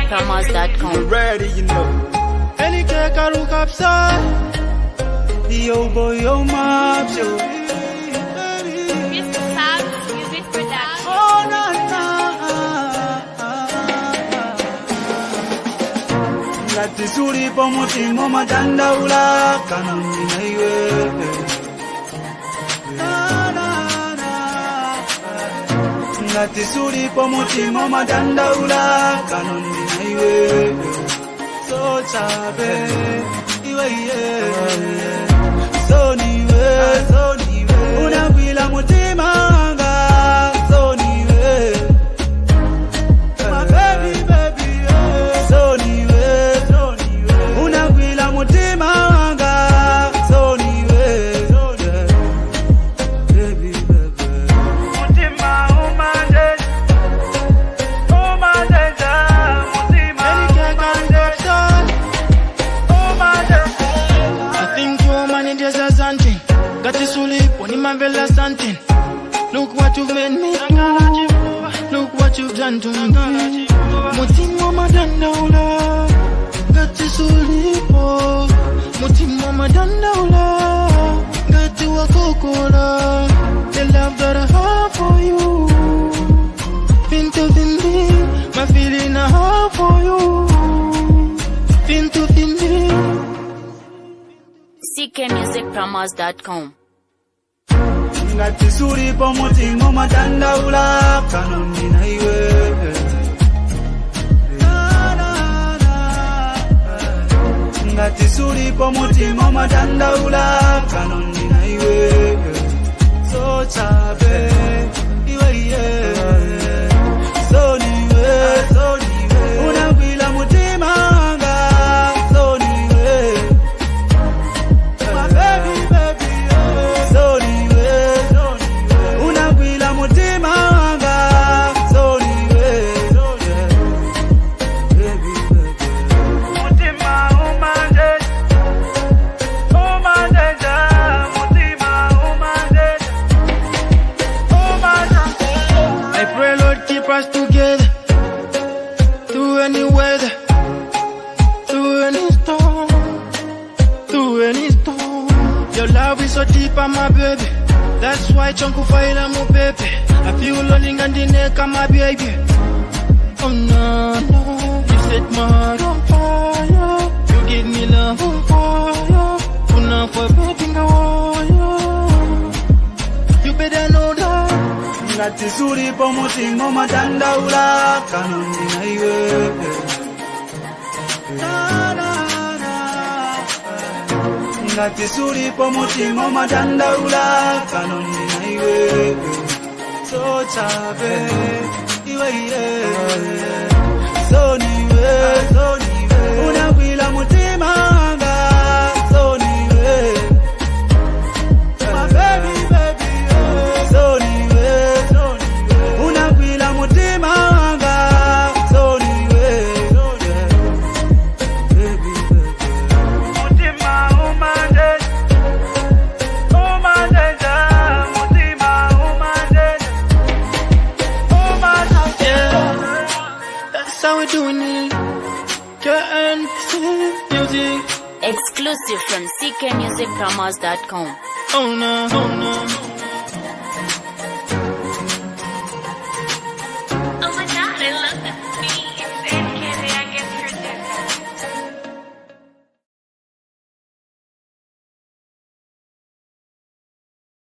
ckmusicpromos.com. You ready, you know. Any cake I look upside. Yo boy, yo mom, yo. Mr. Sab's Music Production. Oh na na. Ngati suri po mutima matanda ula kanoni na iwe. Ngati suri po mutima matanda ula kanoni na iwe. So chabe iwe yeah. So niwe unabila mutima wanga. So niwe my baby yeah. So niwe unabila mutima wanga. So niwe yeah. Baby mutima umande mutima umande. I think you man there's a something. Got to sleep on my villa something. Look what you've made me do. Look what you've done to me. Mutima madandaula. Got to sleep oh. Mutima madandaula. Got to a cocola. The love that I have for you. Pinto Vindi. My feeling I have for you. Pinto Vindi. ckmusicpromos.com. Ngati suri po mutima madandaula kanoni na iwe. Ngati suri po mutima madandaula kanoni na iwe. So chabe iwe yeah. So niwe unabila mutima wanga. So niwe my baby yeah. So niwe unabila mutima wanga. So niwe yeah. Baby mutima umande mutima umande. I pray Lord keep us together through any weather, through any storm, through any storm. Your love is so deep, my baby. That's why chunku faila mo baby. I feel lonely and the neck, my baby. Oh no, no, you set my heart on fire. You give me love on fire. Una for baby, you better know that. Ngati suri po mutima madandaula kanoni na iwe. Ngati suri po mutima madandaula kanoni na iwe. So chabe iwe yeah. So niwe unabila mutima wanga. So niwe my baby yeah. So niwe unabila mutima wanga. So niwe yeah. Baby mutima umande mutima umande yeah. That's how we doing it. Music Exclusive from ckmusicpromos.com. oh no